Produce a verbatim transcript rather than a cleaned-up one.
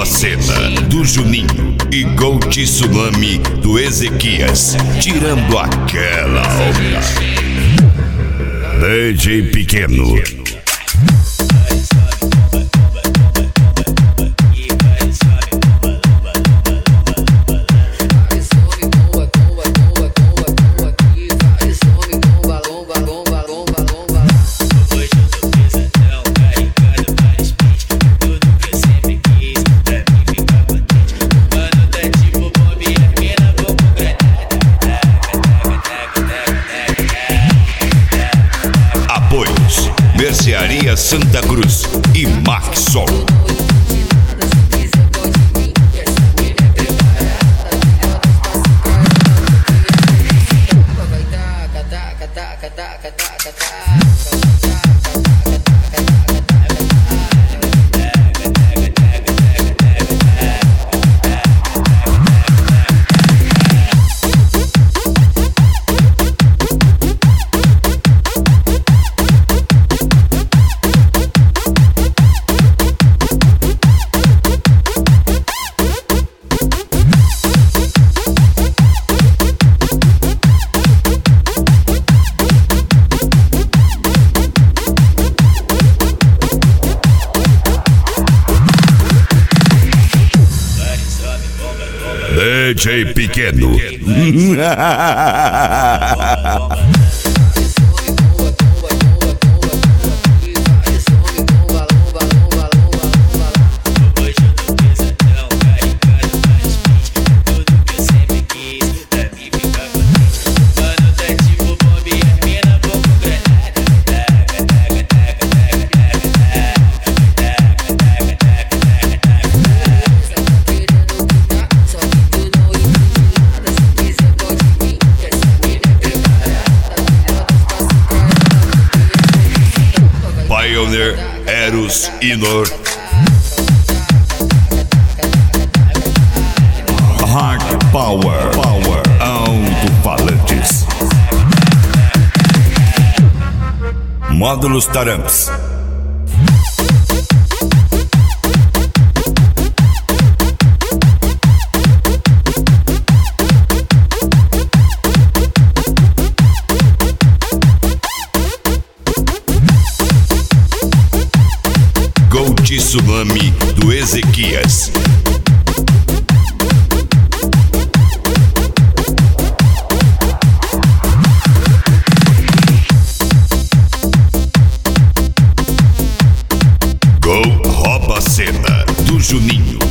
rouba cena do Juninho e Gol Tsunami do Ezequias, tirando aquela onda. D J Pequeno. Mercearia Santa Cruz e Maxson. D J Pequeno. Pioneer, Eros, Inor. Hard Power, Power, alto-falantes. Módulos Taramps. Gol Tsunami do Ezequias. Gol rouba cena do Juninho.